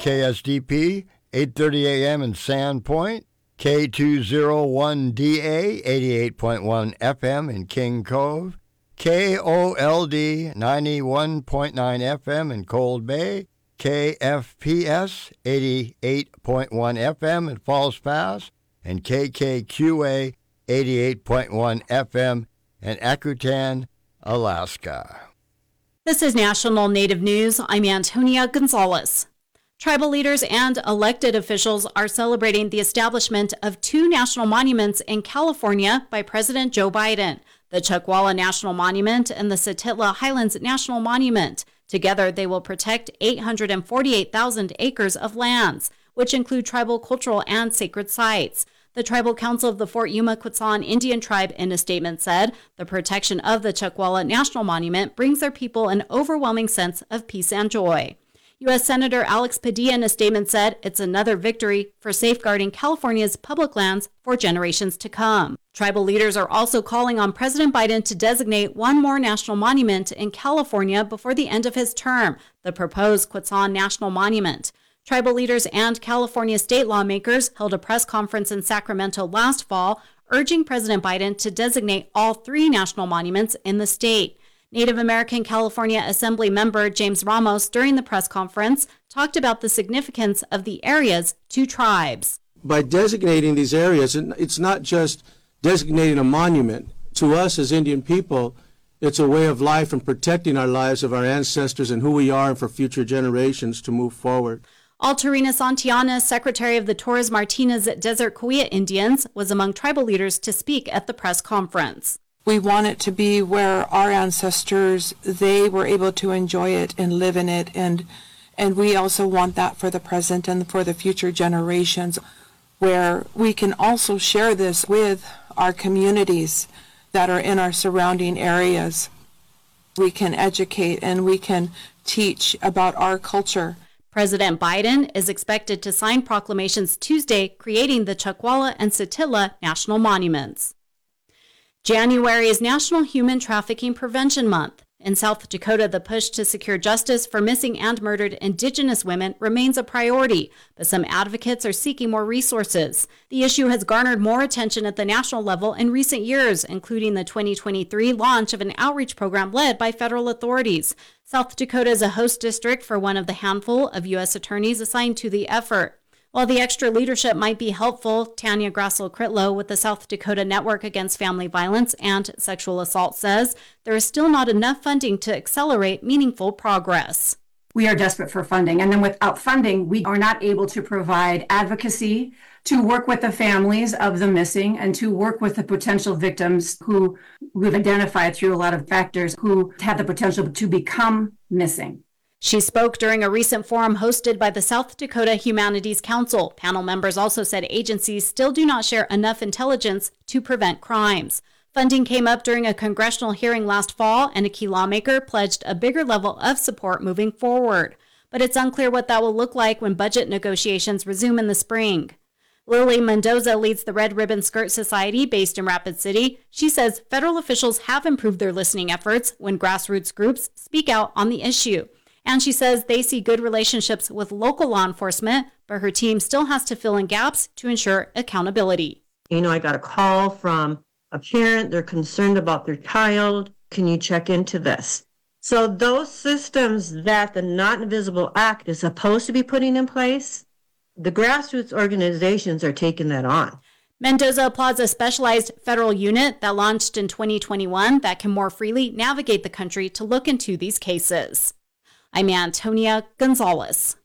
KSDP, 8:30 a.m. in Sandpoint, K201DA, 88.1 FM in King Cove, KOLD, 91.9 FM in Cold Bay, KFPS, 88.1 FM in Falls Pass, and KKQA, 88.1 FM in Akutan, Alaska. This is National Native News. I'm Antonia Gonzalez. Tribal leaders and elected officials are celebrating the establishment of two national monuments in California by President Joe Biden, the Chuckwalla National Monument and the Satitla Highlands National Monument. Together, they will protect 848,000 acres of lands, which include tribal, cultural, and sacred sites. The Tribal Council of the Fort Yuma Quechan Indian Tribe in a statement said, the protection of the Chuckwalla National Monument brings their people an overwhelming sense of peace and joy. U.S. Senator Alex Padilla in a statement said it's another victory for safeguarding California's public lands for generations to come. Tribal leaders are also calling on President Biden to designate one more national monument in California before the end of his term, the proposed Quechan National Monument. Tribal leaders and California state lawmakers held a press conference in Sacramento last fall, urging President Biden to designate all three national monuments in the state. Native American California Assembly member James Ramos, during the press conference, talked about the significance of the areas to tribes. By designating these areas, it's not just designating a monument. To us as Indian people, it's a way of life and protecting our lives of our ancestors and who we are and for future generations to move forward. Altarina Santiana, secretary of the Torres Martinez Desert Cahuilla Indians, was among tribal leaders to speak at the press conference. We want it to be where our ancestors, they were able to enjoy it and live in it, and we also want that for the present and for the future generations, where we can also share this with our communities that are in our surrounding areas. We can educate and we can teach about our culture. President Biden is expected to sign proclamations Tuesday creating the Chuckwalla and Satitla National Monuments. January is National Human Trafficking Prevention Month. In South Dakota, the push to secure justice for missing and murdered Indigenous women remains a priority, but some advocates are seeking more resources. The issue has garnered more attention at the national level in recent years, including the 2023 launch of an outreach program led by federal authorities. South Dakota is a host district for one of the handful of U.S. attorneys assigned to the effort. While the extra leadership might be helpful, Tanya Grassel-Critlow with the South Dakota Network Against Family Violence and Sexual Assault says there is still not enough funding to accelerate meaningful progress. We are desperate for funding, and then without funding, we are not able to provide advocacy to work with the families of the missing and to work with the potential victims who we've identified through a lot of factors who have the potential to become missing. She spoke during a recent forum hosted by the South Dakota Humanities Council. Panel members also said agencies still do not share enough intelligence to prevent crimes. Funding came up during a congressional hearing last fall, and a key lawmaker pledged a bigger level of support moving forward. But it's unclear what that will look like when budget negotiations resume in the spring. Lily Mendoza leads the Red Ribbon Skirt Society based in Rapid City. She says federal officials have improved their listening efforts when grassroots groups speak out on the issue. And she says they see good relationships with local law enforcement, but her team still has to fill in gaps to ensure accountability. I got a call from a parent. They're concerned about their child. Can you check into this? So those systems that the Not Invisible Act is supposed to be putting in place, the grassroots organizations are taking that on. Mendoza applauds a specialized federal unit that launched in 2021 that can more freely navigate the country to look into these cases. I'm Antonia Gonzalez.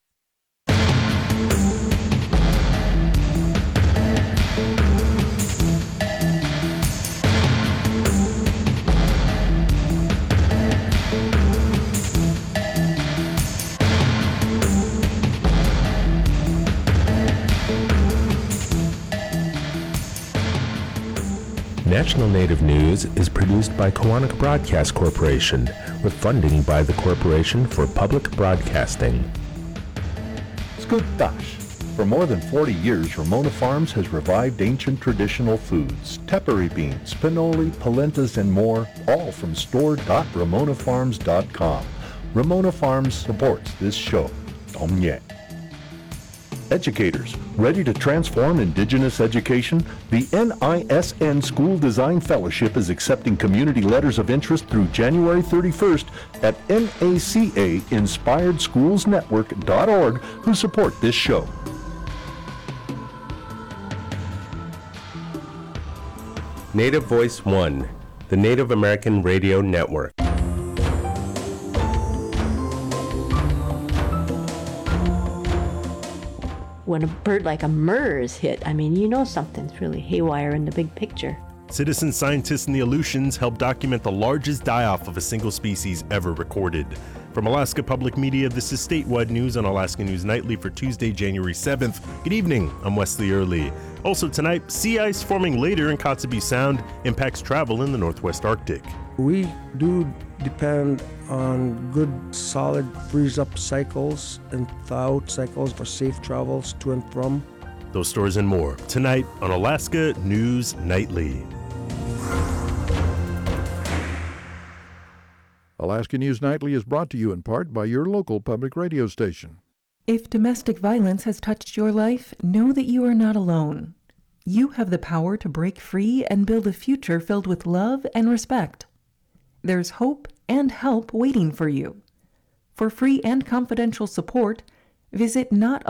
National Native News is produced by Koahnic Broadcast Corporation with funding by the Corporation for Public Broadcasting. Skugtash. For more than 40 years, Ramona Farms has revived ancient traditional foods, tepary beans, pinoli, polentas, and more, all from store.ramonafarms.com. Ramona Farms supports this show. Omye. Educators, ready to transform Indigenous education? The NISN School Design Fellowship is accepting community letters of interest through January 31st at NACA-InspiredSchoolsNetwork.org who support this show. Native Voice One, the Native American Radio Network. When a bird like a murre is hit, I mean, you know something's really haywire in the big picture. Citizen scientists in the Aleutians helped document the largest die-off of a single species ever recorded. From Alaska Public Media, this is Statewide News on Alaska News Nightly for Tuesday, January 7th. Good evening, I'm Wesley Early. Also tonight, sea ice forming later in Kotzebue Sound impacts travel in the Northwest Arctic. We do depend on good, solid freeze-up cycles and thaw-out cycles for safe travels to and from. Those stories and more tonight on Alaska News Nightly. Alaska News Nightly is brought to you in part by your local public radio station. If domestic violence has touched your life, know that you are not alone. You have the power to break free and build a future filled with love and respect. There's hope and help waiting for you. For free and confidential support, visit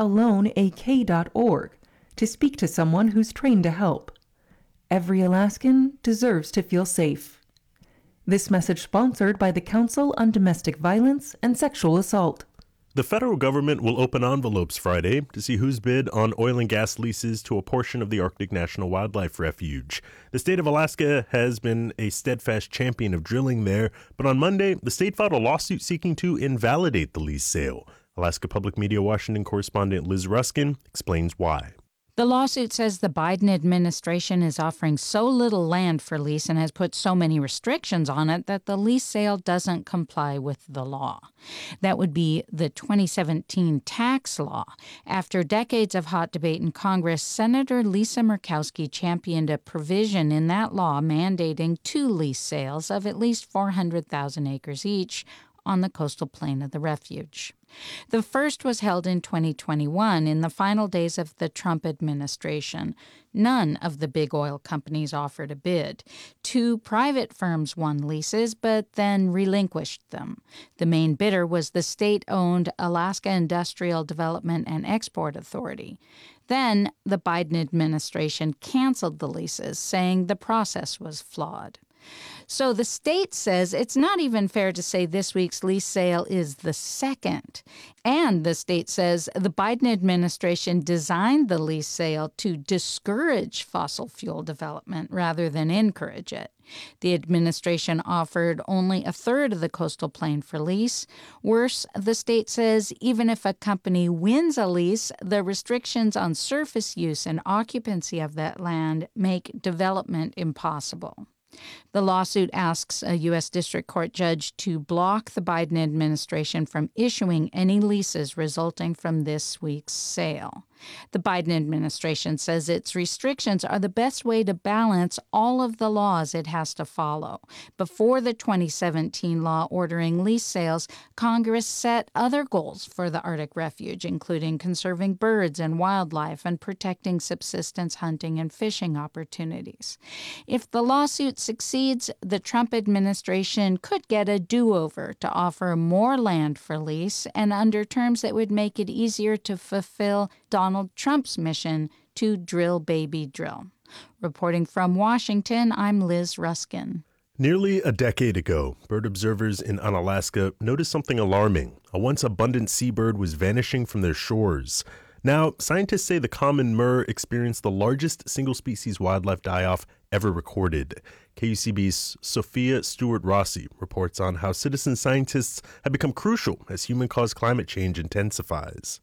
notaloneak.org to speak to someone who's trained to help. Every Alaskan deserves to feel safe. This message sponsored by the Council on Domestic Violence and Sexual Assault. The federal government will open envelopes Friday to see who's bid on oil and gas leases to a portion of the Arctic National Wildlife Refuge. The state of Alaska has been a steadfast champion of drilling there, but on Monday, the state filed a lawsuit seeking to invalidate the lease sale. Alaska Public Media Washington correspondent Liz Ruskin explains why. The lawsuit says the Biden administration is offering so little land for lease and has put so many restrictions on it that the lease sale doesn't comply with the law. That would be the 2017 tax law. After decades of hot debate in Congress, Senator Lisa Murkowski championed a provision in that law mandating 2 lease sales of at least 400,000 acres each on the coastal plain of the refuge. The first was held in 2021 in the final days of the Trump administration. None of the big oil companies offered a bid. 2 private firms won leases, but then relinquished them. The main bidder was the state-owned Alaska Industrial Development and Export Authority. Then the Biden administration canceled the leases, saying the process was flawed. So the state says it's not even fair to say this week's lease sale is the second. And the state says the Biden administration designed the lease sale to discourage fossil fuel development rather than encourage it. The administration offered only a third of the coastal plain for lease. Worse, the state says even if a company wins a lease, the restrictions on surface use and occupancy of that land make development impossible. The lawsuit asks a U.S. District Court judge to block the Biden administration from issuing any leases resulting from this week's sale. The Biden administration says its restrictions are the best way to balance all of the laws it has to follow. Before the 2017 law ordering lease sales, Congress set other goals for the Arctic Refuge, including conserving birds and wildlife and protecting subsistence hunting and fishing opportunities. If the lawsuit succeeds, the Trump administration could get a do-over to offer more land for lease and under terms that would make it easier to fulfill Donald Trump's mission to drill, baby, drill. Reporting from Washington, I'm Liz Ruskin. Nearly a decade ago, bird observers in Unalaska noticed something alarming. A once abundant seabird was vanishing from their shores. Now, scientists say the common murre experienced the largest single-species wildlife die-off ever recorded. KUCB's Sophia Stewart-Rossi reports on how citizen scientists have become crucial as human-caused climate change intensifies.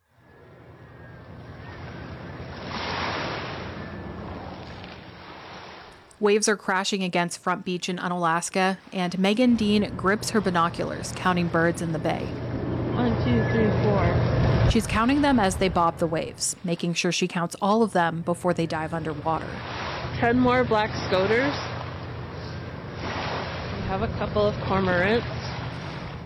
Waves are crashing against Front Beach in Unalaska, and Megan Dean grips her binoculars, counting birds in the bay. 1, 2, 3, 4. She's counting them as they bob the waves, making sure she counts all of them before they dive underwater. 10 more black scoters. We have a couple of cormorants.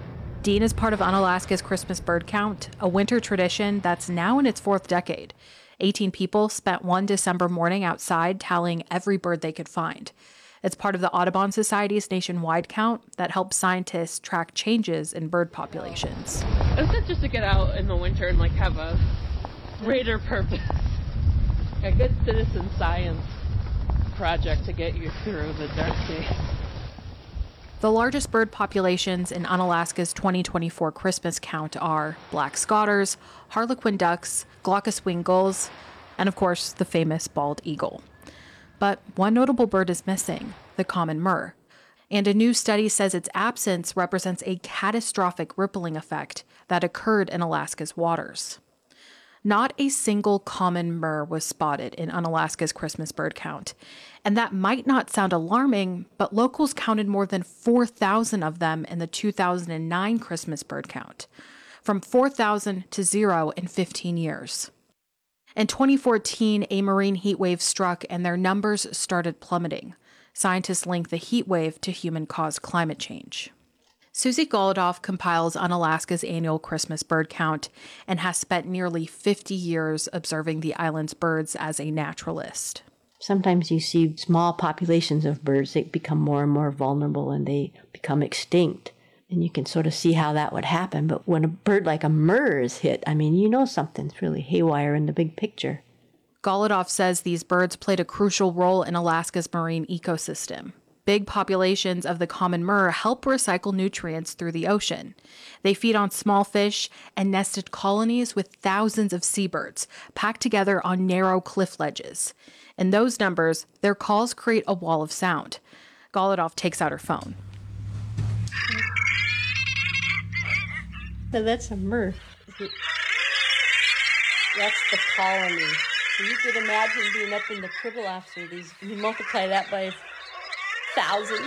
Dean is part of Unalaska's Christmas bird count, a winter tradition that's now in its 4th decade. 18 people spent one December morning outside tallying every bird they could find. It's part of the Audubon Society's nationwide count that helps scientists track changes in bird populations. It's not just to get out in the winter and have a greater purpose. A good citizen science project to get you through the dark days. The largest bird populations in Unalaska's 2024 Christmas count are black scotters, harlequin ducks, glaucous-winged gulls, and of course the famous bald eagle. But one notable bird is missing, the common murre. And a new study says its absence represents a catastrophic rippling effect that occurred in Alaska's waters. Not a single common murre was spotted in Unalaska's Christmas bird count. And that might not sound alarming, but locals counted more than 4,000 of them in the 2009 Christmas bird count, from 4,000 to 0 in 15 years. In 2014, a marine heat wave struck and their numbers started plummeting. Scientists link the heat wave to human-caused climate change. Susie Golodoff compiles Unalaska's annual Christmas bird count and has spent nearly 50 years observing the island's birds as a naturalist. Sometimes you see small populations of birds that become more and more vulnerable and they become extinct. And you can sort of see how that would happen. But when a bird like a murre is hit, something's really haywire in the big picture. Golodoff says these birds played a crucial role in Alaska's marine ecosystem. Big populations of the common murre help recycle nutrients through the ocean. They feed on small fish and nested colonies with thousands of seabirds packed together on narrow cliff ledges. In those numbers, their calls create a wall of sound. Golodoff takes out her phone. So that's a murre. That's the colony. So you could imagine being up in the Pribilofs or these, you multiply that by thousands.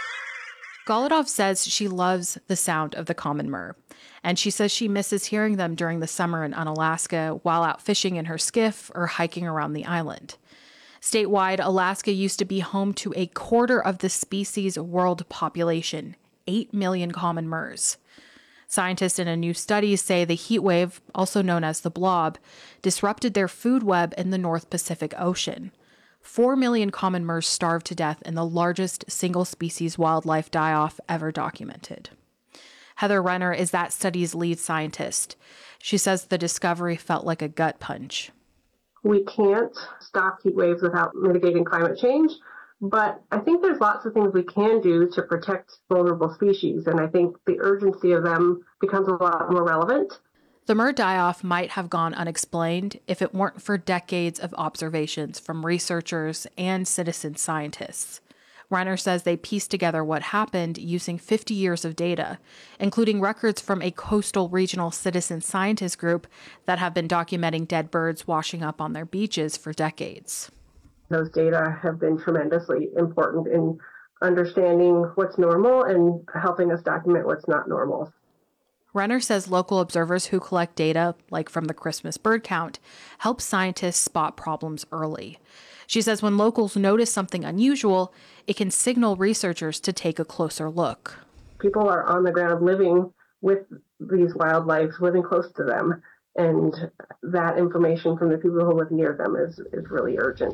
Golodoff says she loves the sound of the common murre, and she says she misses hearing them during the summer in Unalaska while out fishing in her skiff or hiking around the island. Statewide, Alaska used to be home to a quarter of the species' world population, 8 million common murres. Scientists in a new study say the heat wave, also known as the blob, disrupted their food web in the North Pacific Ocean. 4 million common murres starved to death in the largest single-species wildlife die-off ever documented. Heather Renner is that study's lead scientist. She says the discovery felt like a gut punch. We can't stop heat waves without mitigating climate change, but I think there's lots of things we can do to protect vulnerable species, and I think the urgency of them becomes a lot more relevant. The murre die-off might have gone unexplained if it weren't for decades of observations from researchers and citizen scientists. Renner says they pieced together what happened using 50 years of data, including records from a coastal regional citizen scientist group that have been documenting dead birds washing up on their beaches for decades. Those data have been tremendously important in understanding what's normal and helping us document what's not normal. Renner says local observers who collect data, like from the Christmas bird count, help scientists spot problems early. She says when locals notice something unusual, it can signal researchers to take a closer look. People are on the ground living with these wildlife, living close to them, and that information from the people who live near them is really urgent.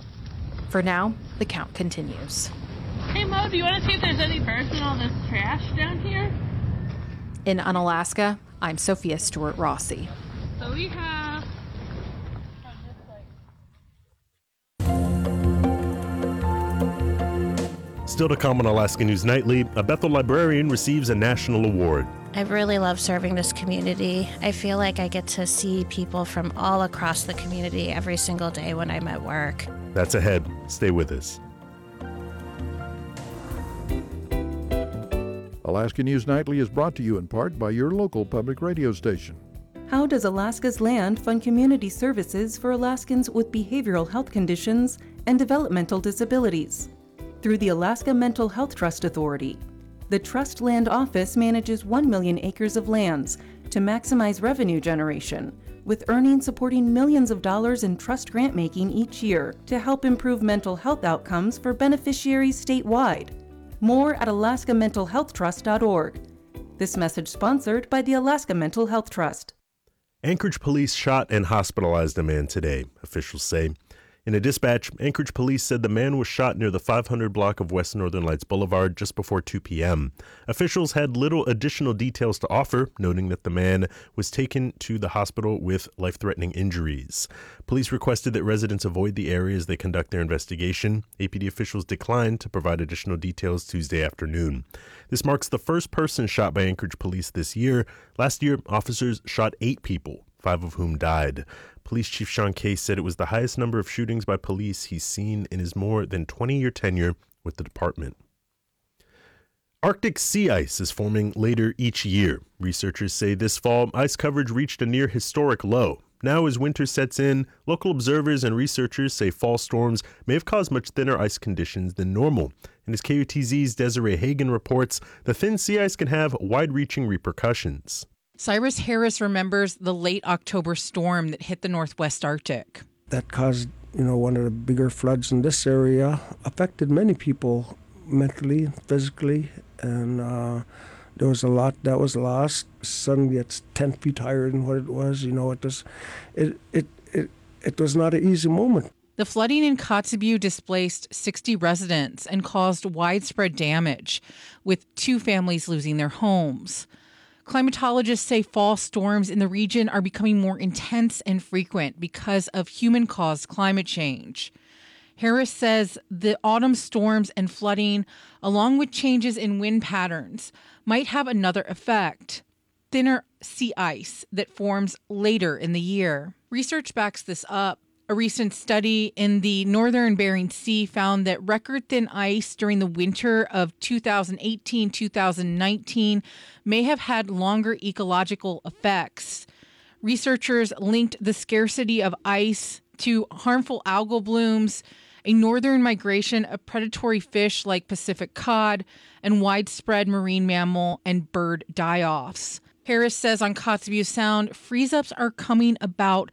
For now, the count continues. Hey Mo, do you want to see if there's any birds in all this trash down here? In Unalaska, I'm Sophia Stewart Rossi. So we have... Still to come on Alaska News Nightly, a Bethel librarian receives a national award. I really love serving this community. I feel like I get to see people from all across the community every single day when I'm at work. That's ahead. Stay with us. Alaska News Nightly is brought to you in part by your local public radio station. How does Alaska's Land fund community services for Alaskans with behavioral health conditions and developmental disabilities? Through the Alaska Mental Health Trust Authority. The Trust Land Office manages 1 million acres of lands to maximize revenue generation, with earnings supporting millions of dollars in trust grant making each year to help improve mental health outcomes for beneficiaries statewide. More at alaskamentalhealthtrust.org. This message sponsored by the Alaska Mental Health Trust. Anchorage police shot and hospitalized a man today, officials say. In a dispatch, Anchorage police said the man was shot near the 500 block of West Northern Lights Boulevard just before 2 p.m. Officials had little additional details to offer, noting that the man was taken to the hospital with life-threatening injuries. Police requested that residents avoid the area as they conduct their investigation. APD officials declined to provide additional details Tuesday afternoon. This marks the first person shot by Anchorage police this year. Last year, officers shot 8 people, 5 of whom died. Police Chief Sean Case said it was the highest number of shootings by police he's seen in his more than 20-year tenure with the department. Arctic sea ice is forming later each year. Researchers say this fall, ice coverage reached a near historic low. Now, as winter sets in, local observers and researchers say fall storms may have caused much thinner ice conditions than normal. And as KOTZ's Desiree Hagen reports, the thin sea ice can have wide-reaching repercussions. Cyrus Harris remembers the late October storm that hit the Northwest Arctic. That caused, one of the bigger floods in this area, affected many people mentally, physically, and there was a lot that was lost. Suddenly it's 10 feet higher than what it was. It was not an easy moment. The flooding in Kotzebue displaced 60 residents and caused widespread damage, with 2 families losing their homes. Climatologists say fall storms in the region are becoming more intense and frequent because of human-caused climate change. Harris says the autumn storms and flooding, along with changes in wind patterns, might have another effect: thinner sea ice that forms later in the year. Research backs this up. A recent study in the northern Bering Sea found that record-thin ice during the winter of 2018-2019 may have had longer ecological effects. Researchers linked the scarcity of ice to harmful algal blooms, a northern migration of predatory fish like Pacific cod, and widespread marine mammal and bird die-offs. Harris says on Kotzebue Sound, freeze-ups are coming about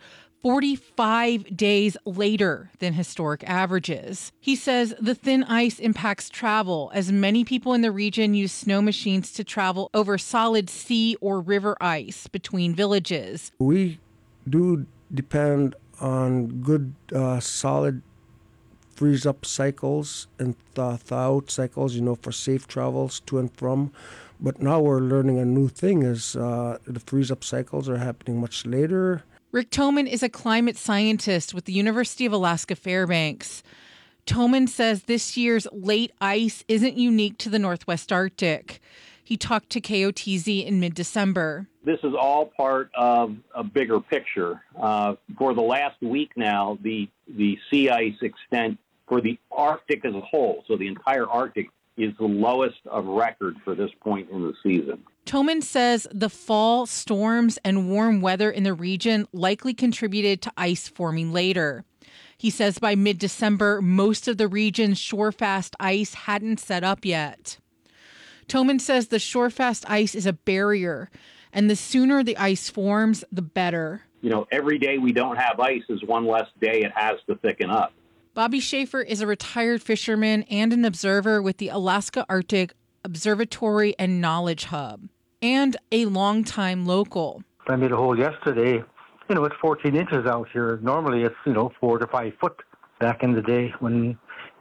45 days later than historic averages. He says the thin ice impacts travel, as many people in the region use snow machines to travel over solid sea or river ice between villages. We do depend on good, solid freeze-up cycles and thaw-out cycles, for safe travels to and from. But now we're learning a new thing is the freeze-up cycles are happening much later. Rick Toman is a climate scientist with the University of Alaska Fairbanks. Toman says this year's late ice isn't unique to the Northwest Arctic. He talked to KOTZ in mid-December. This is all part of a bigger picture. For the last week now, the sea ice extent for the Arctic as a whole, so the entire Arctic, is the lowest of record for this point in the season. Toman says the fall storms and warm weather in the region likely contributed to ice forming later. He says by mid-December, most of the region's shorefast ice hadn't set up yet. Toman says the shorefast ice is a barrier, and the sooner the ice forms, the better. Every day we don't have ice is one less day it has to thicken up. Bobby Schaefer is a retired fisherman and an observer with the Alaska Arctic Observatory and Knowledge Hub, and a longtime local. I made a hole yesterday. It's 14 inches out here. Normally it's, 4 to 5 foot back in the day when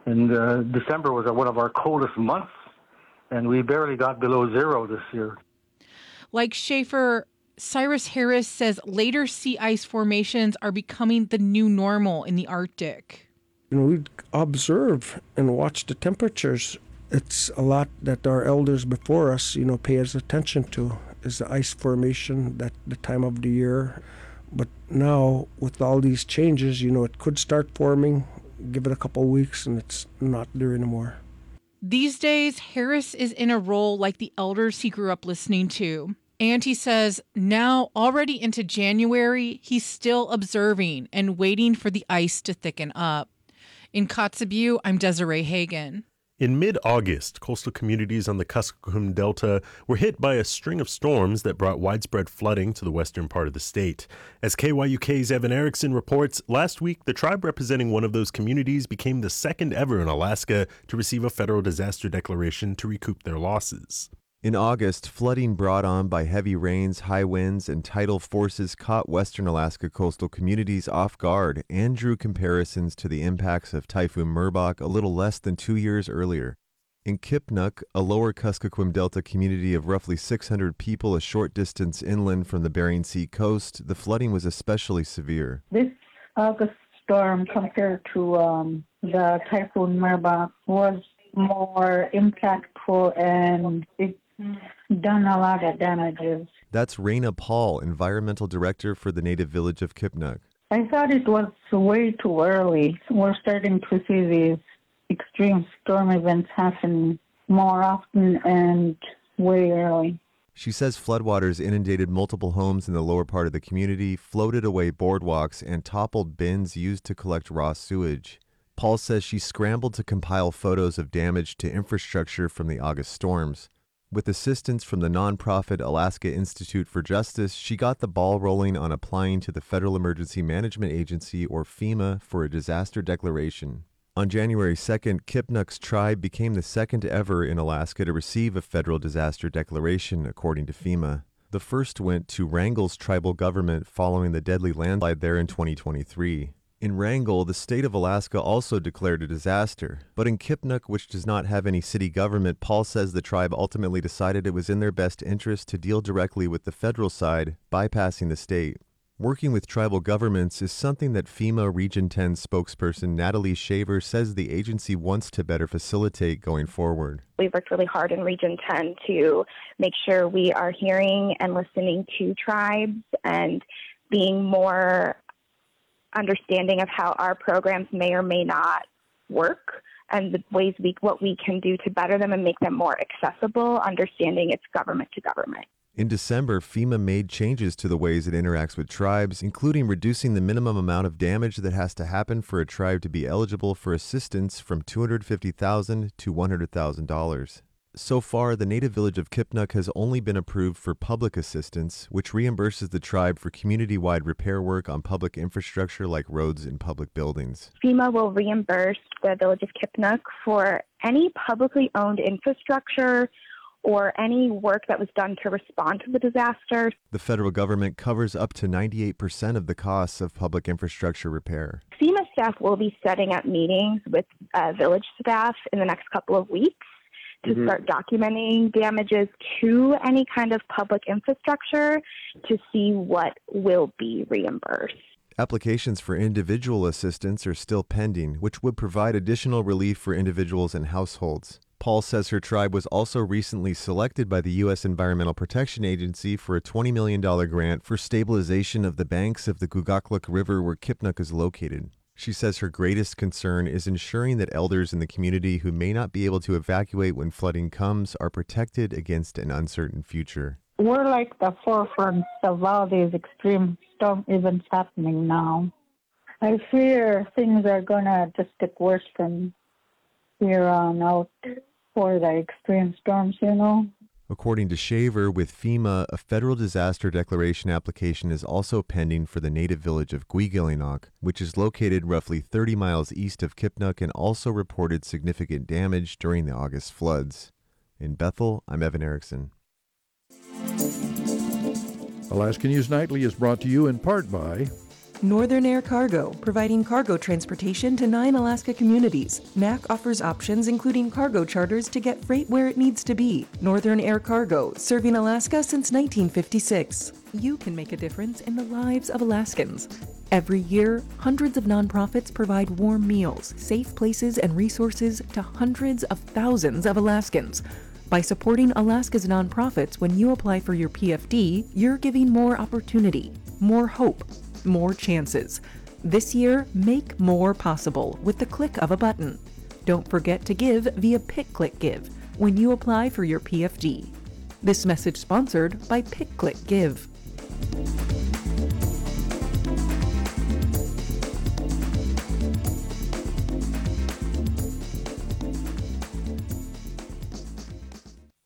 December was one of our coldest months, and we barely got below 0 this year. Like Schaefer, Cyrus Harris says later sea ice formations are becoming the new normal in the Arctic. We observe and watch the temperatures. It's a lot that our elders before us, pay us attention to, is the ice formation at the time of the year. But now, with all these changes, it could start forming, give it a couple of weeks, and it's not there anymore. These days, Harris is in a role like the elders he grew up listening to. And he says now, already into January, he's still observing and waiting for the ice to thicken up. In Kotzebue, I'm Desiree Hagen. In mid-August, coastal communities on the Kuskokwim Delta were hit by a string of storms that brought widespread flooding to the western part of the state. As KYUK's Evan Erickson reports, last week the tribe representing one of those communities became the second ever in Alaska to receive a federal disaster declaration to recoup their losses. In August, flooding brought on by heavy rains, high winds, and tidal forces caught western Alaska coastal communities off guard and drew comparisons to the impacts of Typhoon Merbok a little less than 2 years earlier. In Kipnuk, a lower Kuskokwim Delta community of roughly 600 people a short distance inland from the Bering Sea coast, the flooding was especially severe. This August storm compared to the Typhoon Merbok was more impactful, and it done a lot of damages. That's Raina Paul, environmental director for the native village of Kipnuk. I thought it was way too early. We're starting to see these extreme storm events happen more often and way early. She says floodwaters inundated multiple homes in the lower part of the community, floated away boardwalks, and toppled bins used to collect raw sewage. Paul says she scrambled to compile photos of damage to infrastructure from the August storms. With assistance from the nonprofit Alaska Institute for Justice, she got the ball rolling on applying to the Federal Emergency Management Agency, or FEMA, for a disaster declaration. On January 2nd, Kipnuk's tribe became the second ever in Alaska to receive a federal disaster declaration, according to FEMA. The first went to Wrangell's tribal government following the deadly landslide there in 2023. In Wrangell, the state of Alaska also declared a disaster. But in Kipnuk, which does not have any city government, Paul says the tribe ultimately decided it was in their best interest to deal directly with the federal side, bypassing the state. Working with tribal governments is something that FEMA Region 10 spokesperson Natalie Shaver says the agency wants to better facilitate going forward. We've worked really hard in Region 10 to make sure we are hearing and listening to tribes and being more understanding of how our programs may or may not work and the ways what we can do to better them and make them more accessible, understanding it's government to government. In December, FEMA made changes to the ways it interacts with tribes, including reducing the minimum amount of damage that has to happen for a tribe to be eligible for assistance from $250,000 to $100,000. So far, the native village of Kipnuk has only been approved for public assistance, which reimburses the tribe for community-wide repair work on public infrastructure like roads and public buildings. FEMA will reimburse the village of Kipnuk for any publicly owned infrastructure or any work that was done to respond to the disaster. The federal government covers up to 98% of the costs of public infrastructure repair. FEMA staff will be setting up meetings with village staff in the next couple of weeks to start documenting damages to any kind of public infrastructure to see what will be reimbursed. Applications for individual assistance are still pending, which would provide additional relief for individuals and households. Paul says her tribe was also recently selected by the U.S. Environmental Protection Agency for a $20 million grant for stabilization of the banks of the Gugakluk River where Kipnuk is located. She says her greatest concern is ensuring that elders in the community who may not be able to evacuate when flooding comes are protected against an uncertain future. We're like the forefront of all these extreme storm events happening now. I fear things are going to just get worse from here on out for the extreme storms, you know. According to Shaver, with FEMA, a federal disaster declaration application is also pending for the native village of Guigilinok, which is located roughly 30 miles east of Kipnuk and also reported significant damage during the August floods. In Bethel, I'm Evan Erickson. Alaska News Nightly is brought to you in part by Northern Air Cargo, providing cargo transportation to 9 Alaska communities. NAC offers options including cargo charters to get freight where it needs to be. Northern Air Cargo, serving Alaska since 1956. You can make a difference in the lives of Alaskans. Every year, hundreds of nonprofits provide warm meals, safe places, and resources to hundreds of thousands of Alaskans. By supporting Alaska's nonprofits when you apply for your PFD, you're giving more opportunity, more hope, more chances. This year, make more possible with the click of a button. Don't forget to give via PickClickGive when you apply for your PFD. This message sponsored by PickClickGive.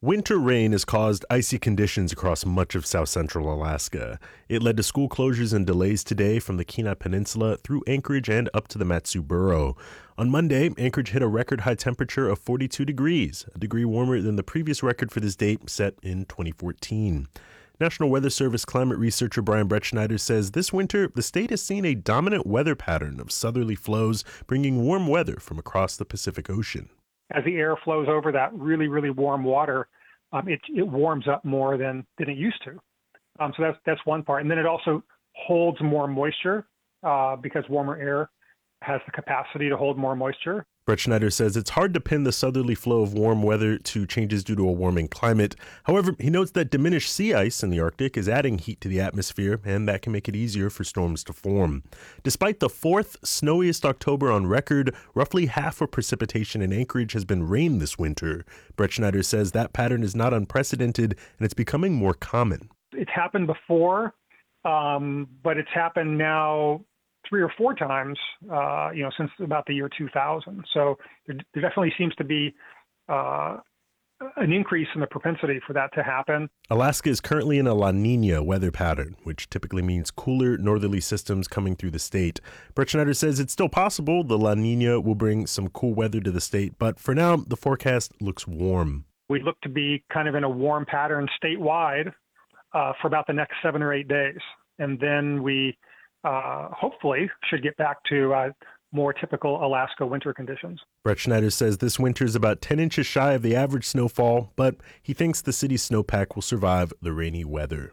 Winter rain has caused icy conditions across much of south central Alaska. It led to school closures and delays today from the Kenai Peninsula through Anchorage and up to the Matsu Borough. On Monday, Anchorage hit a record high temperature of 42 degrees, a degree warmer than the previous record for this date set in 2014. National Weather Service climate researcher Brian Bretschneider says this winter the state has seen a dominant weather pattern of southerly flows bringing warm weather from across the Pacific Ocean. As the air flows over that really, really warm water, it warms up more than it used to. So that's one part. And then it also holds more moisture because warmer air has the capacity to hold more moisture. Bretschneider says it's hard to pin the southerly flow of warm weather to changes due to a warming climate. However, he notes that diminished sea ice in the Arctic is adding heat to the atmosphere, and that can make it easier for storms to form. Despite the fourth snowiest October on record, roughly half of precipitation in Anchorage has been rain this winter. Bretschneider says that pattern is not unprecedented, and it's becoming more common. It's happened before, but it's happened now 3 or 4 times, since about the year 2000. So there definitely seems to be an increase in the propensity for that to happen. Alaska is currently in a La Nina weather pattern, which typically means cooler northerly systems coming through the state. Bretschneider says it's still possible the La Nina will bring some cool weather to the state, but for now, the forecast looks warm. We look to be kind of in a warm pattern statewide for about the next 7 or 8 days. And then we hopefully should get back to more typical Alaska winter conditions. Bretschneider says this winter is about 10 inches shy of the average snowfall, but he thinks the city's snowpack will survive the rainy weather.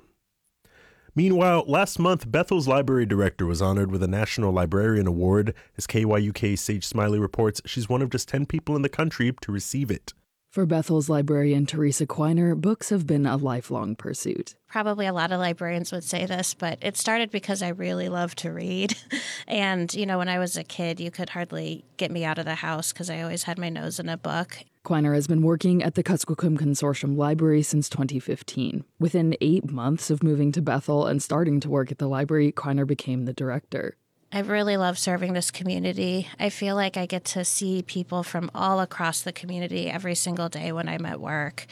Meanwhile, last month, Bethel's library director was honored with a National Librarian Award. As KYUK's Sage Smiley reports, she's one of just 10 people in the country to receive it. For Bethel's librarian Teresa Quiner, books have been a lifelong pursuit. Probably a lot of librarians would say this, but it started because I really love to read. And, when I was a kid, you could hardly get me out of the house because I always had my nose in a book. Quiner has been working at the Kuskokwim Consortium Library since 2015. Within 8 months of moving to Bethel and starting to work at the library, Quiner became the director. I really love serving this community. I feel like I get to see people from all across the community every single day when I'm at work.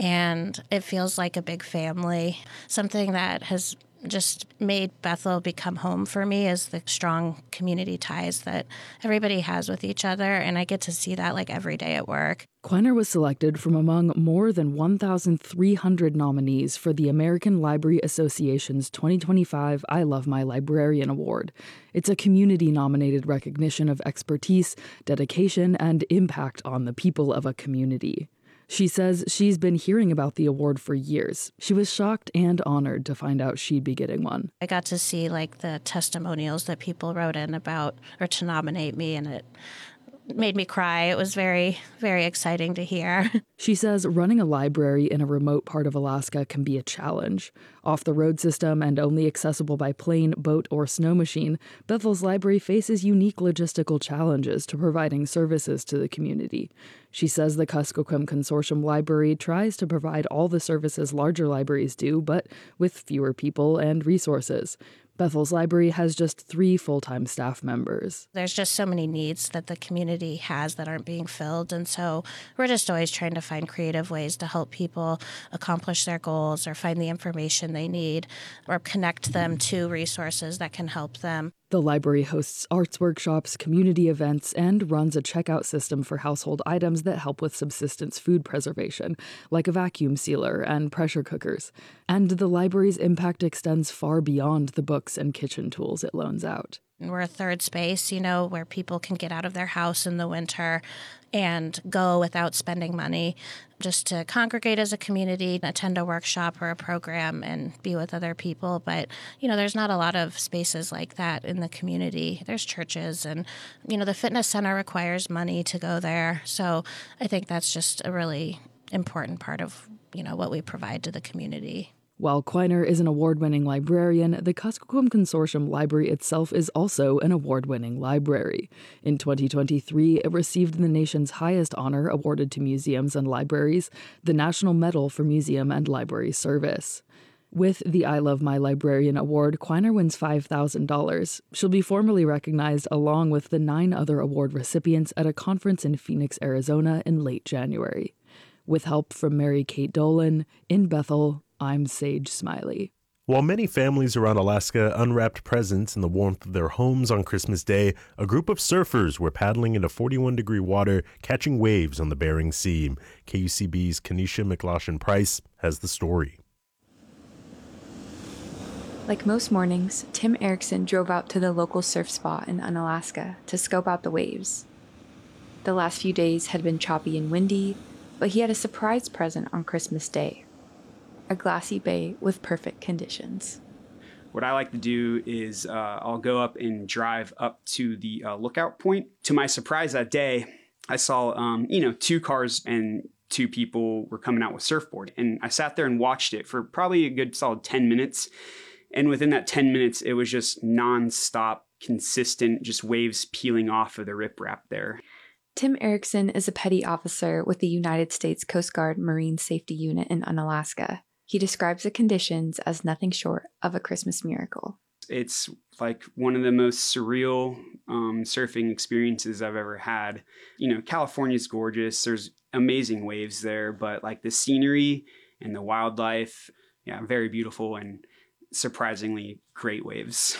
And it feels like a big family. Something that has just made Bethel become home for me is the strong community ties that everybody has with each other. And I get to see that every day at work. Quiner was selected from among more than 1,300 nominees for the American Library Association's 2025 I Love My Librarian Award. It's a community-nominated recognition of expertise, dedication, and impact on the people of a community. She says she's been hearing about the award for years. She was shocked and honored to find out she'd be getting one. I got to see the testimonials that people wrote in about or to nominate me, and it made me cry. It was very, very exciting to hear. She says running a library in a remote part of Alaska can be a challenge. Off the road system and only accessible by plane, boat, or snow machine, Bethel's library faces unique logistical challenges to providing services to the community. She says the Kuskokwim Consortium Library tries to provide all the services larger libraries do, but with fewer people and resources. Bethel's library has just 3 full-time staff members. There's just so many needs that the community has that aren't being filled, and so we're just always trying to find creative ways to help people accomplish their goals or find the information they need or connect them to resources that can help them. The library hosts arts workshops, community events, and runs a checkout system for household items that help with subsistence food preservation, like a vacuum sealer and pressure cookers. And the library's impact extends far beyond the books and kitchen tools it loans out. We're a third space, where people can get out of their house in the winter and go without spending money, just to congregate as a community, attend a workshop or a program and be with other people. But, there's not a lot of spaces like that in the community. There's churches and, the fitness center requires money to go there. So I think that's just a really important part of, what we provide to the community. While Quiner is an award-winning librarian, the Kuskokwim Consortium Library itself is also an award-winning library. In 2023, it received the nation's highest honor awarded to museums and libraries, the National Medal for Museum and Library Service. With the I Love My Librarian Award, Quiner wins $5,000. She'll be formally recognized along with the 9 other award recipients at a conference in Phoenix, Arizona in late January. With help from Mary Kate Dolan, in Bethel, I'm Sage Smiley. While many families around Alaska unwrapped presents in the warmth of their homes on Christmas Day, a group of surfers were paddling into 41-degree water, catching waves on the Bering Sea. KUCB's Kenesha McLaughlin-Price has the story. Like most mornings, Tim Erickson drove out to the local surf spot in Unalaska to scope out the waves. The last few days had been choppy and windy, but he had a surprise present on Christmas Day. A glassy bay with perfect conditions. What I like to do is I'll go up and drive up to the lookout point. To my surprise that day, I saw, 2 cars and 2 people were coming out with surfboard. And I sat there and watched it for probably a good solid 10 minutes. And within that 10 minutes, it was just nonstop, consistent, just waves peeling off of the riprap there. Tim Erickson is a petty officer with the United States Coast Guard Marine Safety Unit in Unalaska. He describes the conditions as nothing short of a Christmas miracle. It's like one of the most surreal surfing experiences I've ever had. California's gorgeous. There's amazing waves there, but like the scenery and the wildlife, very beautiful and surprisingly great waves.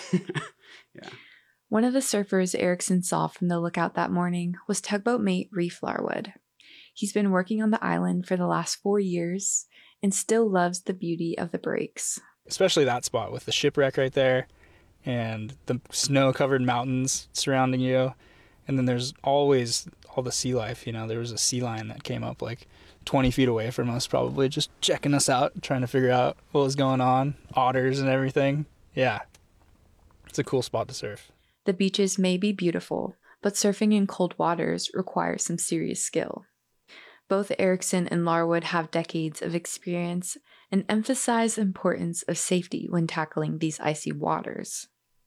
Yeah. One of the surfers Erickson saw from the lookout that morning was tugboat mate Reef Larwood. He's been working on the island for the last 4 years and still loves the beauty of the breaks. Especially that spot with the shipwreck right there and the snow-covered mountains surrounding you. And then there's always all the sea life. There was a sea lion that came up like 20 feet away from us, probably just checking us out, trying to figure out what was going on, otters and everything. Yeah, it's a cool spot to surf. The beaches may be beautiful, but surfing in cold waters requires some serious skill. Both Erickson and Larwood have decades of experience and emphasize the importance of safety when tackling these icy waters.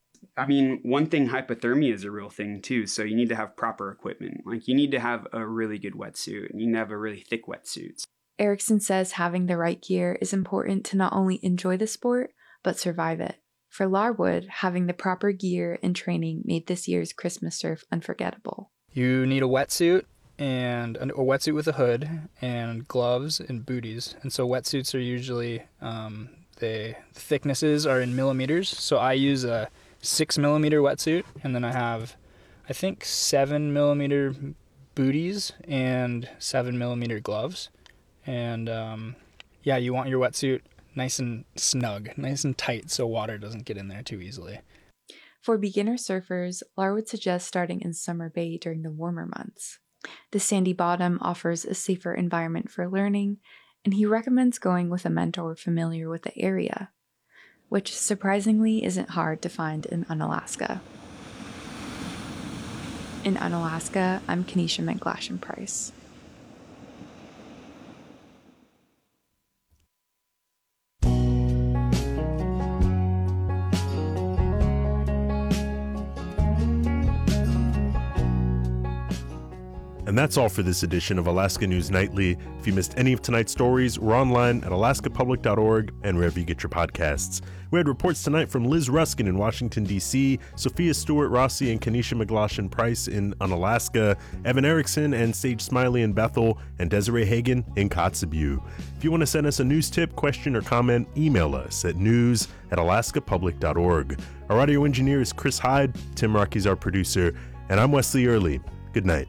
I mean, one thing, hypothermia is a real thing too, so you need to have proper equipment. Like you need to have a really good wetsuit, and you need to have a really thick wetsuit. Erickson says having the right gear is important to not only enjoy the sport, but survive it. For Larwood, having the proper gear and training made this year's Christmas surf unforgettable. You need a wetsuit, and a wetsuit with a hood, and gloves and booties. And so wetsuits are usually, the thicknesses are in millimeters. So I use a 6 millimeter wetsuit, and then I have, I think, 7 millimeter booties and 7 millimeter gloves. And you want your wetsuit nice and snug, nice and tight so water doesn't get in there too easily. For beginner surfers, Larwood suggests starting in Summer Bay during the warmer months. The sandy bottom offers a safer environment for learning, and he recommends going with a mentor familiar with the area, which surprisingly isn't hard to find in Unalaska. In Unalaska, I'm Kenesha McLaughlin-Price. And that's all for this edition of Alaska News Nightly. If you missed any of tonight's stories, we're online at alaskapublic.org and wherever you get your podcasts. We had reports tonight from Liz Ruskin in Washington, D.C., Sophia Stewart-Rossi and Kenesha McLaughlin-Price in Unalaska, Evan Erickson and Sage Smiley in Bethel, and Desiree Hagen in Kotzebue. If you want to send us a news tip, question, or comment, email us at news@alaskapublic.org. Our audio engineer is Chris Hyde, Tim Rockey's our producer, and I'm Wesley Early. Good night.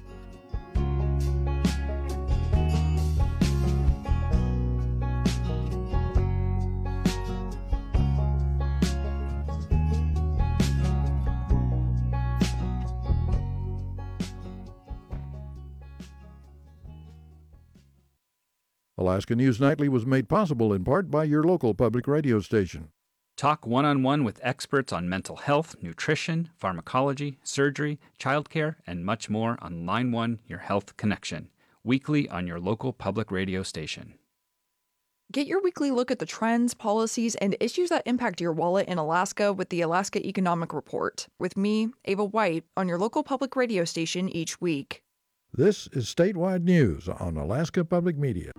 Alaska News Nightly was made possible in part by your local public radio station. Talk one-on-one with experts on mental health, nutrition, pharmacology, surgery, childcare, and much more on Line 1, Your Health Connection, weekly on your local public radio station. Get your weekly look at the trends, policies, and issues that impact your wallet in Alaska with the Alaska Economic Report, with me, Ava White, on your local public radio station each week. This is Statewide News on Alaska Public Media.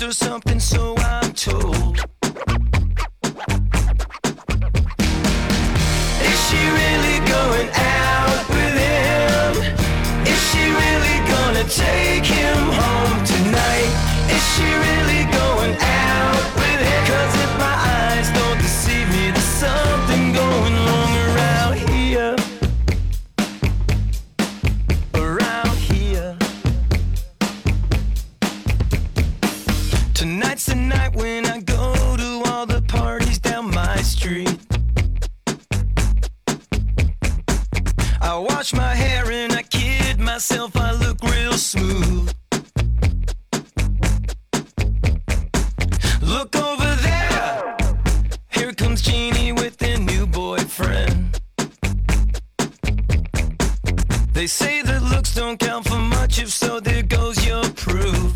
or something, so I'm told. Is she really going out with him? Is she really gonna take him home tonight? Is she really going out with him? 'Cause if my eyes don't deceive me, there's something going wrong around here. Around here. Tonight's the night when I go to all the parties down my street. I wash my hair and I kid myself, I look real smooth. Look over there, here comes Jeannie with their new boyfriend. They say that looks don't count for much, if so, there goes your proof.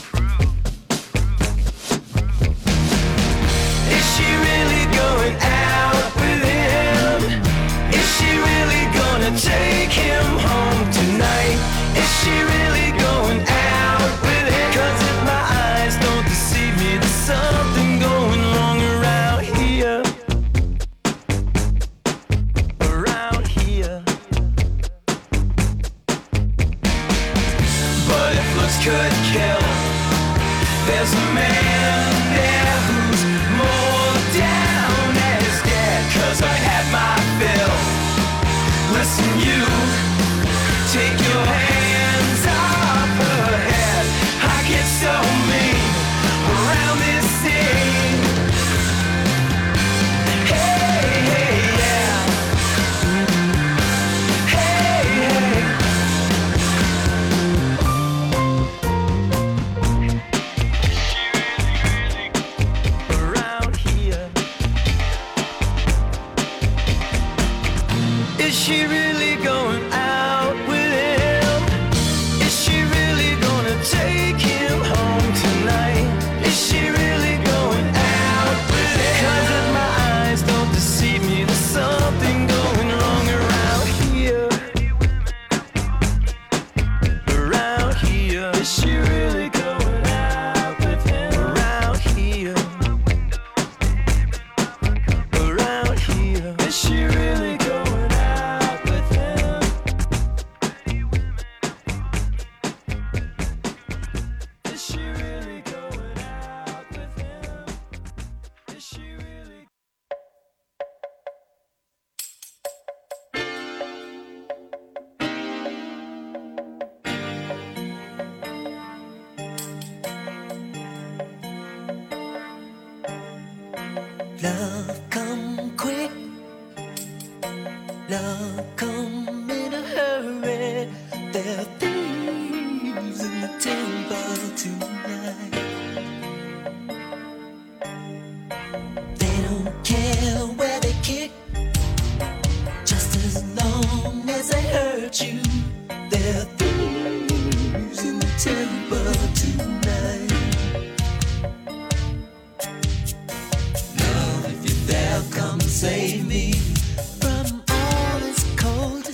Is she really going out with him? Is she really gonna take him home tonight? Is she really going out with him? 'Cause if my eyes don't deceive me, there's something going wrong around here. Around here. But if looks could kill, there's a man there who's more down as dead. 'Cause I had my fill. Listen, you, take your hands off her head. I get so mean around this scene. Hey, hey, yeah. Hey, hey. Around here. Is she really going out with him? Is she really gonna take him home tonight? Is she really going out with him? 'Cause if my eyes don't deceive me, there's something going wrong around here. Around here. Is she really going out with him? Around here. Around here. Is she really going out with him? Is she really going out with him? Is she really? Love come quick, love come in a hurry. There are thieves in the temple tonight. They don't care where they kick, just as long as they hurt you. There are thieves in the temple tonight. Love, if you're there, come save me from all this cold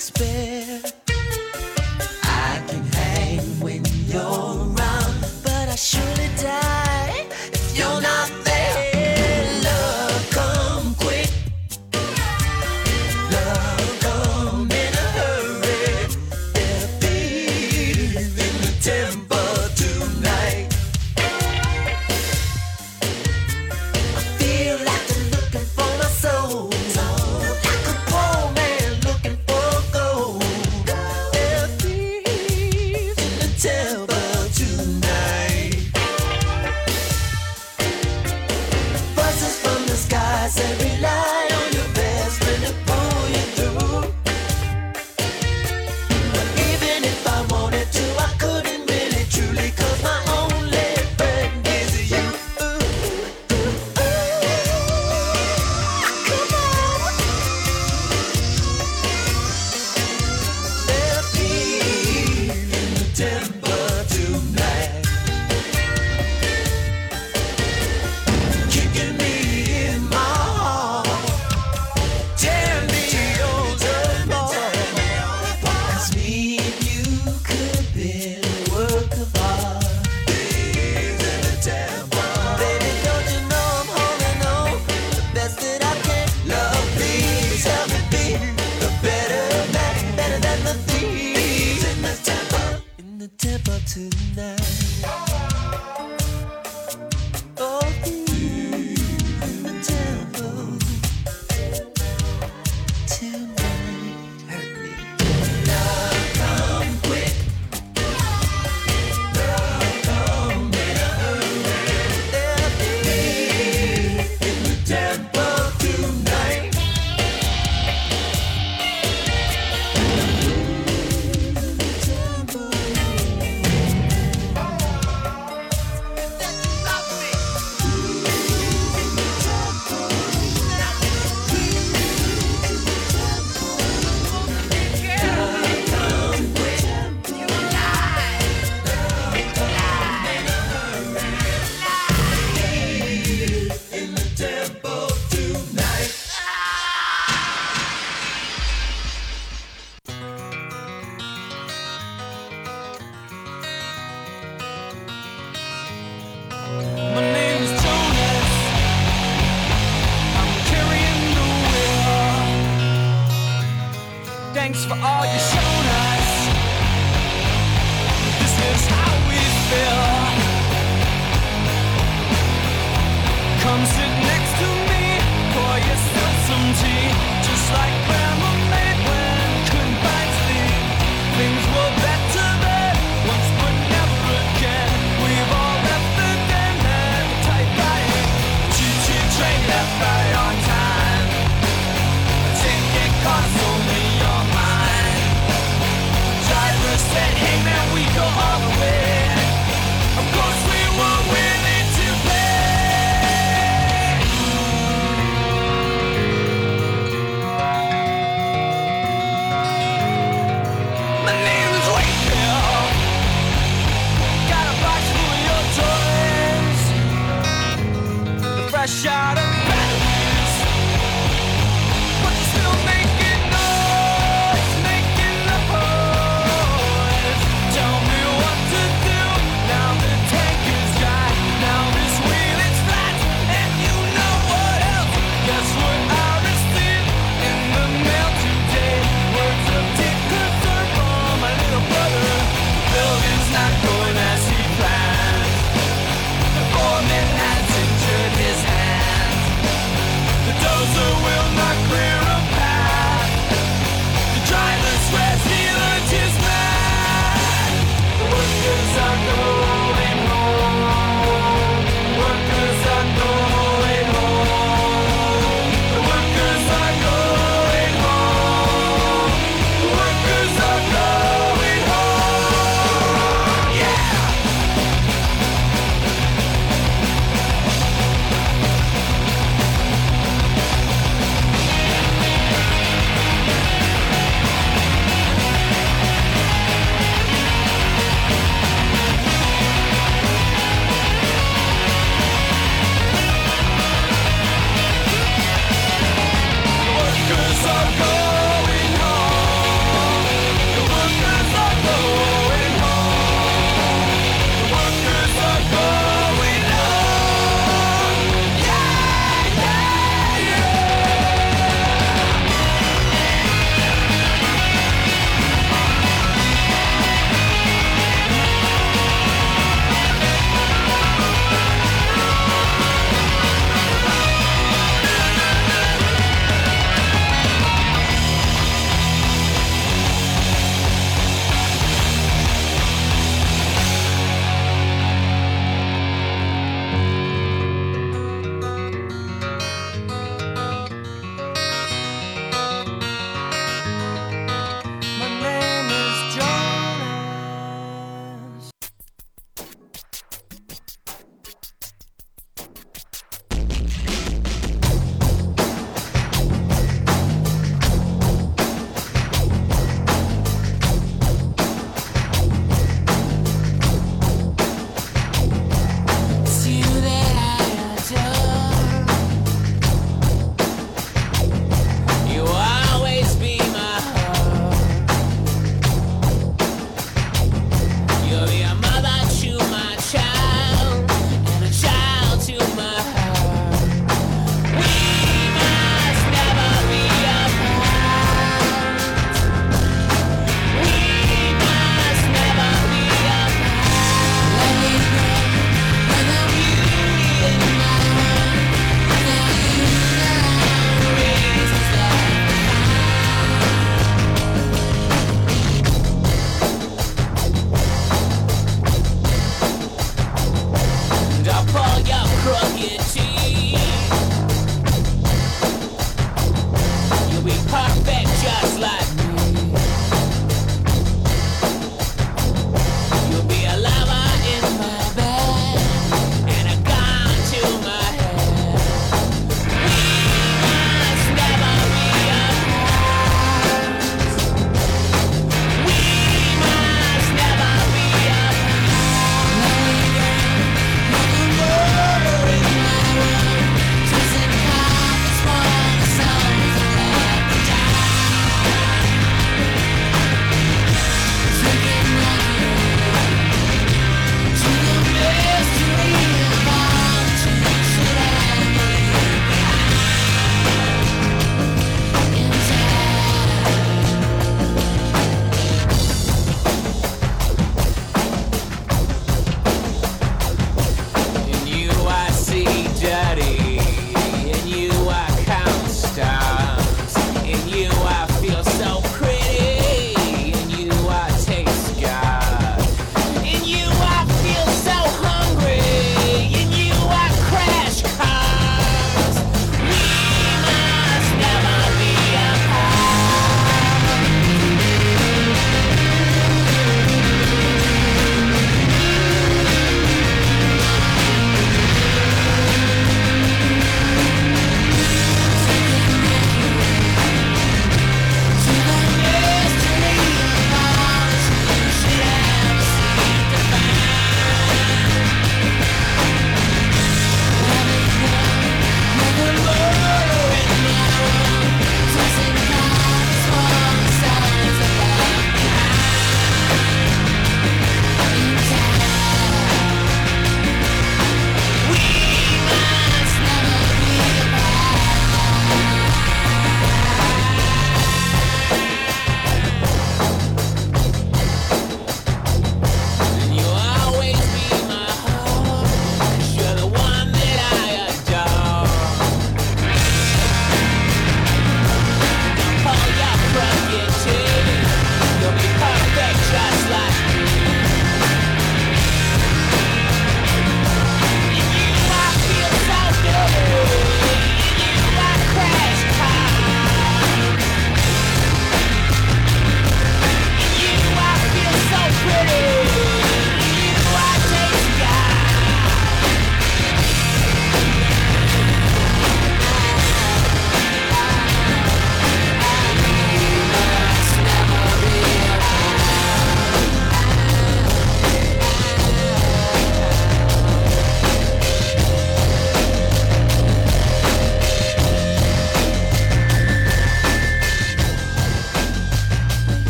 for all you've shown us. This is how we feel. Come sit next to me, pour yourself some tea, just like Grandma made when couldn't find sleep. Things were better then, once but never again. We've all left the den and typewriting. Choo-choo train left right on time. A ticket costs only your mind. Driver said, hey man, we go all the way. Of course we were willing to pay.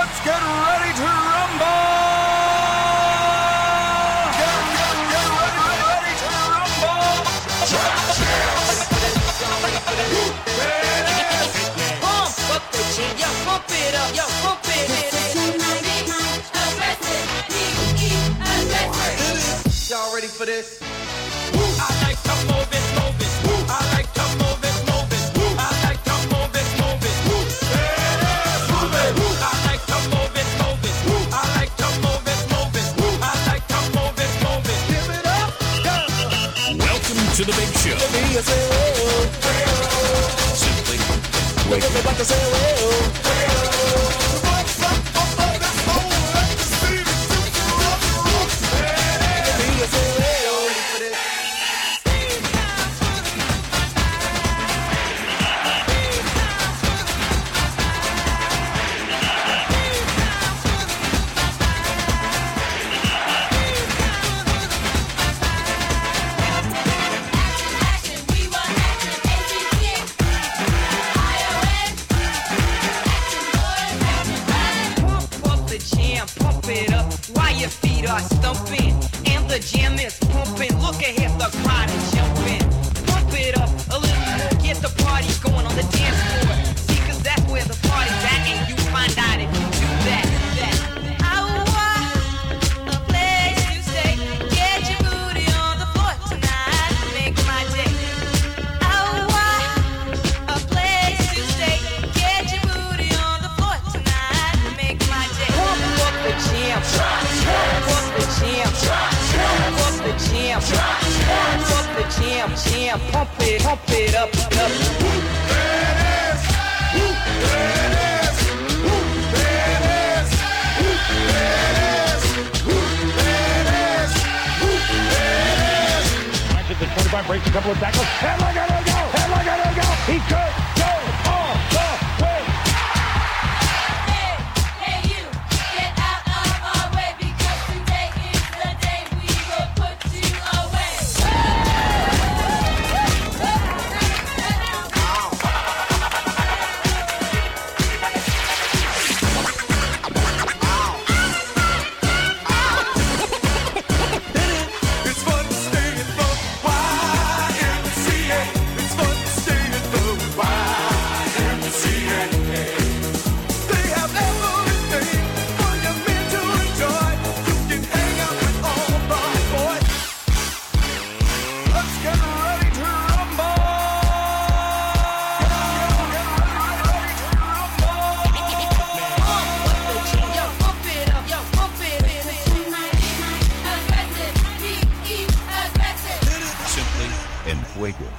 Let's get ready to rumble! Get ready to rumble! Pump up the jam, yo, pump it up, yo, pump it. Y'all ready for this? I like to move it, move it. I like to move it, move it. I like to move it, move it. Move it. I like to move it, move it. I like to move it, move it. I like to move it, move it. Give it up, yeah. Welcome to the big show. Simply wake are stumping and the jam is pumping. Look ahead, the crowd is jumping. Pump it up a little more, get the party going on the dance floor. See, cause that's where the party's at, and you find out if you do that. I want a place to stay. Get your booty on the floor tonight, make my day. I want a place to stay. Get your booty on the floor tonight, make my day. Pump up the jam. Pump up the jam, pump up the jam, pump up the jam, pump it up, up. The 25 breaks a couple of tackles. Headlock, go! He could go all the way. Hey, you, get out of our way, because today is the day we will put you away. It's fun to stay in the YMCA. It's fun to stay in the YMCA. They have everything for your men to enjoy. You can hang out with all the boys. Let's get ready to rumble. Yo, pump it up, yo, pump it. Aggressive, be aggressive. simply en fuego.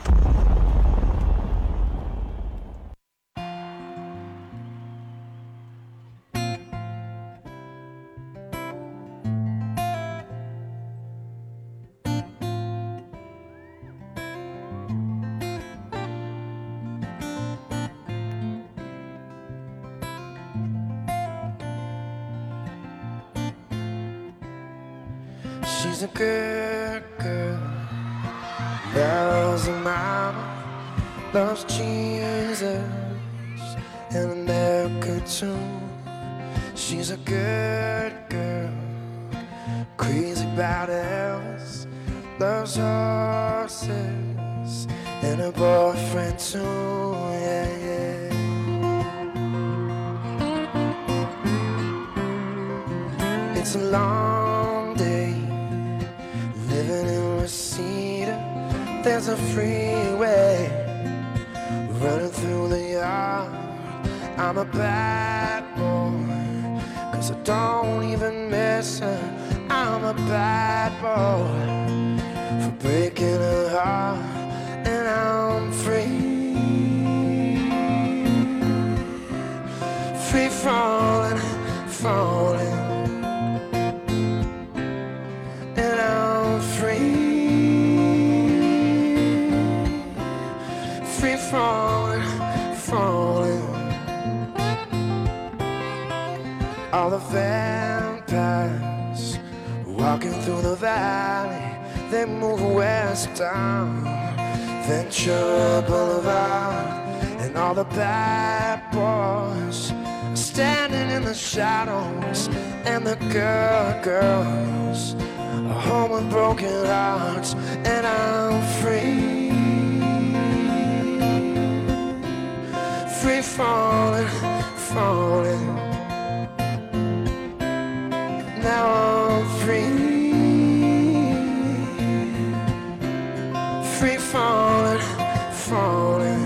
She's a good girl, loves her mama, loves Jesus and America too. She's a good girl, crazy about Elvis, loves horses and her boyfriend too. Yeah. It's a long day living in Reseda. There's a freeway running through the yard. I'm a bad boy, 'cause I don't even miss her. I'm a bad boy for breaking her heart, and I'm free, free falling, falling. And I'm free falling, falling. All the vampires walking through the valley, they move westbound, Ventura Boulevard, and all the bad boys are standing in the shadows, and the girls are home with broken hearts, and I'm free, free falling, falling. Now I'm free, free falling, falling.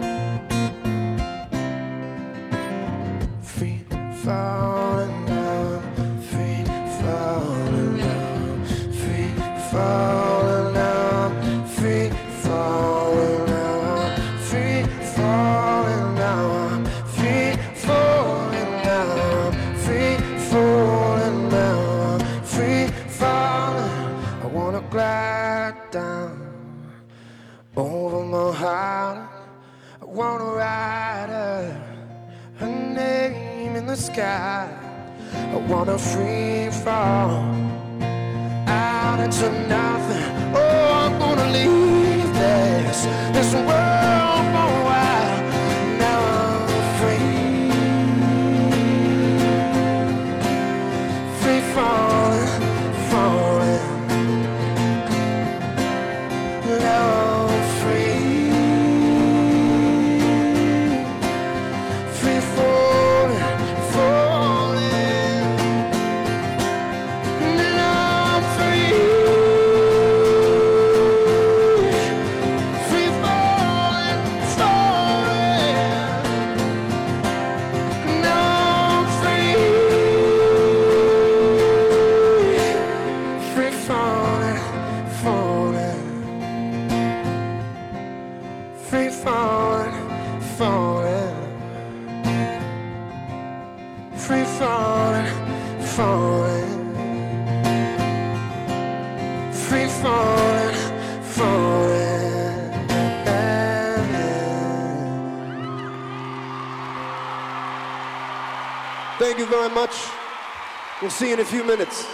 Falling down, free falling down, free falling down, free falling down, free falling down, free falling down, free falling down, free falling. I wanna glide down over my heart. I wanna ride her name in the sky. I wanna free fall out into nothing. Oh, I'm gonna leave this world for a while. Now I'm free, free falling, falling. Now I'm free. Thank you very much. We'll see you in a few minutes.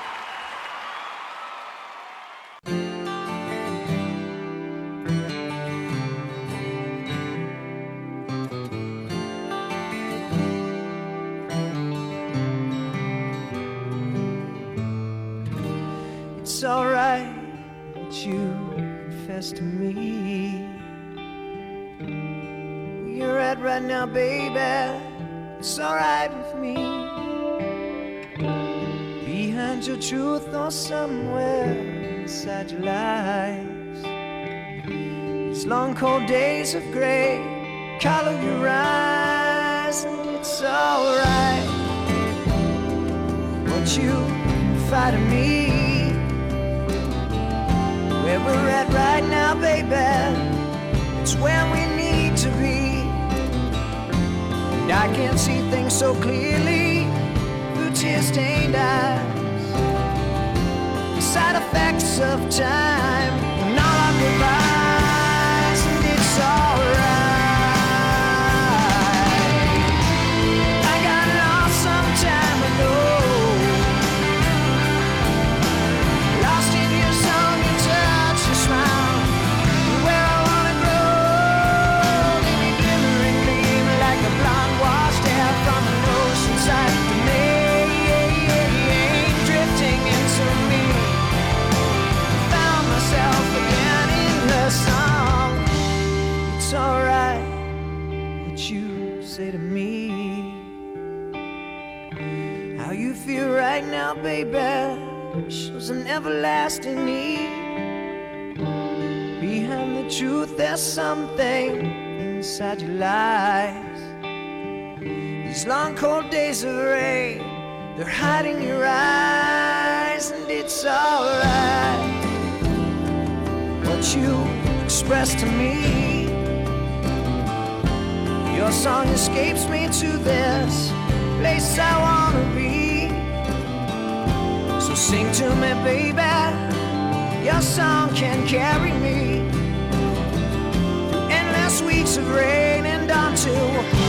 It's alright that you confess to me where you're at right now, baby. It's alright with me. Behind your truth or somewhere inside your lies, these long cold days of gray color your eyes, and it's alright. Won't you confide in me where we're at right now, baby? It's where we need to be. I can't see things so clearly through tear-stained eyes. The side effects of time no longer rise, and it's alright. I got lost some time ago, lost in your song, your touch, your smile, where I wanna grow. Leave me glimmering, gleam like the blonde washed air from an ocean side to me, drifting into me. Found myself again in the song. It's alright what you say to me, how you feel right now, baby, shows an everlasting need. Behind the truth there's something inside your lies. These long cold days of rain, they're hiding your eyes, and it's alright what you express to me. Your song escapes me to this place I wanna be. So sing to me, baby, your song can carry me through endless weeks of rain and onto